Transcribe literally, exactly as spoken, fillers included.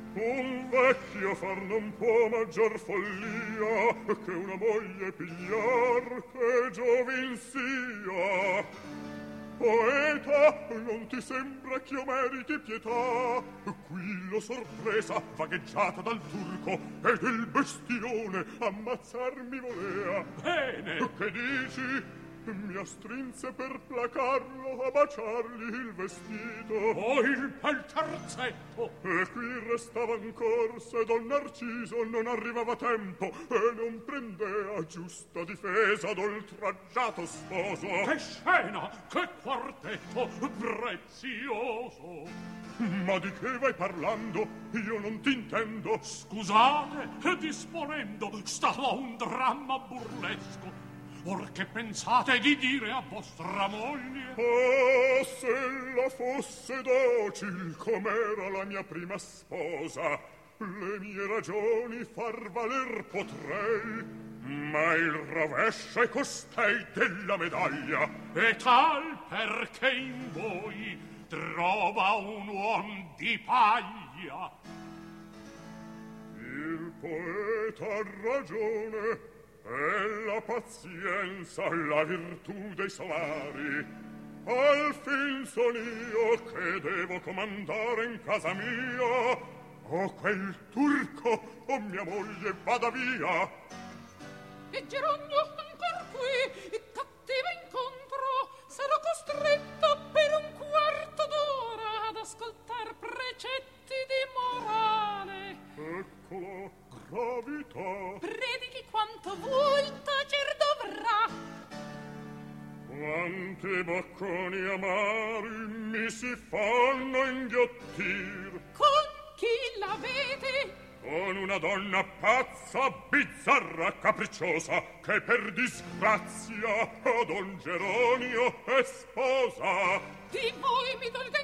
Un vecchio far non può maggior follia che una moglie pigliar che giovin sia. Poeta, non ti sembra ch'io meriti pietà? Qui l'ho sorpresa, vagheggiata dal turco, ed il bestione ammazzarmi volea. Bene! Che dici? Mi astrinse per placarlo a baciargli il vestito. Oh, il bel terzetto! E qui restava ancor se Don Narciso non arrivava a tempo e non prendea giusta difesa d'oltraggiato sposo. Che scena! Che quartetto prezioso! Ma di che vai parlando? Io non t'intendo. Scusate, disponendo, stava un dramma burlesco. Or che pensate di dire a vostra moglie? Oh, se la fosse docil com'era la mia prima sposa, le mie ragioni far valer potrei, ma il rovescio è costei della medaglia. E tal perché in voi trova un uom di paglia. Il poeta ha ragione, e la pazienza la virtù dei salari. Al fin son io che devo comandare in casa mia, o quel turco o mia moglie vada via. E Gerogno ancor qui, cattiva incontro, sarò costretto per un quarto d'ora ad ascoltar precetti di morale. Eccolo, gravità. Predichi quanto vuoi, tacer dovrà. Quanti bocconi amari mi si fanno inghiottir. Con chi l'avete? Con una donna pazza, bizzarra, capricciosa, che per disgrazia a Don Geronio è sposa. Di voi mi dolga